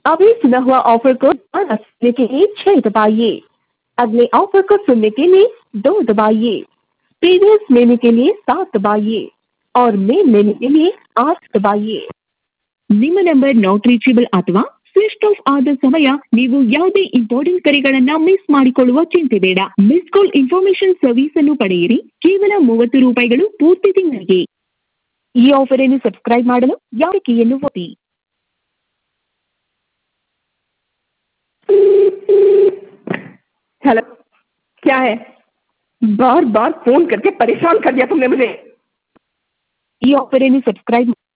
अभी सुना हुआ ऑफर को दोबारा सुनने के लिए 6 दबाइए। अगले ऑफर को सुनने के लिए 2 दबाइए। प्रीवियस मेनू के लिए 7 दबाइए और मेन मेनू के लिए 8 दबाइए। ನಿಮ್ಮ ನಂಬರ್ ನಾಟ್ ರೀಚೇಬಲ್ ಅಥವಾ ಸ್ವಿಚ್ ಆಫ್ ಆದ ಸಮಯ ನೀವು ಯಾವುದೇ ಇಂಪಾರ್ಟೆಂಟ್ ಕರೆಗಳನ್ನ ಮಿಸ್ ಮಾಡಿಕೊಳ್ಳುವ ಚಿಂತೆ ಬೇಡ. ಮಿಸ್ ಕಾಲ್ ಇನ್ಫಾರ್ಮೇಶನ್ ಸರ್ವಿಸ್ ಅನ್ನು ಪಡೆಯಿರಿ ಕೇವಲ 30 ರೂಪಾಯಿಗಳು ಪೂರ್ತಿ ತಿಂಗಳಿಗೆ. ಈ ಆಫರ್ ಅನ್ನು ಸಬ್ಸ್ಕ್ರೈಬ್ ಮಾಡಲು ಯಾವ ಕೀಯನ್ನು ಒತ್ತಿ. हेलो, क्या है? बार बार फोन करके परेशान कर दिया तुमने मुझे। ಈ ಆಫರ್ ಅನ್ನು ಸಬ್ಸ್ಕ್ರೈಬ್